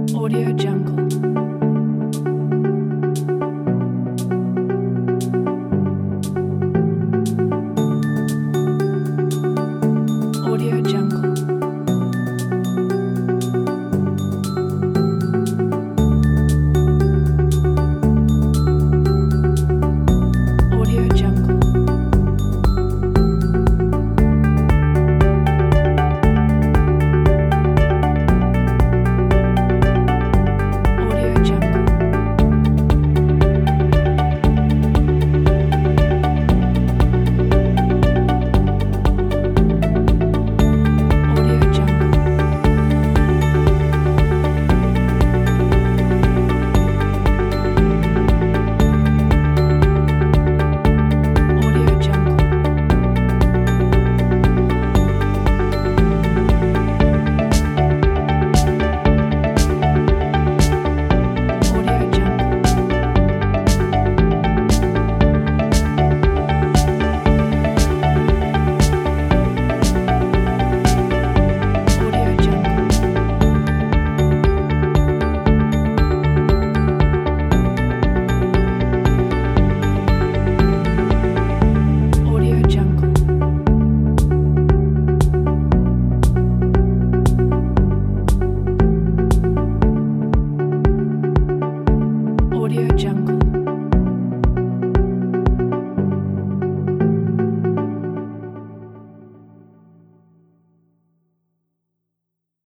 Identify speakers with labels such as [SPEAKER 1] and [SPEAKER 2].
[SPEAKER 1] Audio Jungle. Audio Jungle. Audio Jungle. Audio Jungle. Audio Jungle. Audio Jungle. Audio Jungle. Audio Jungle. Audio Jungle. Audio Jungle.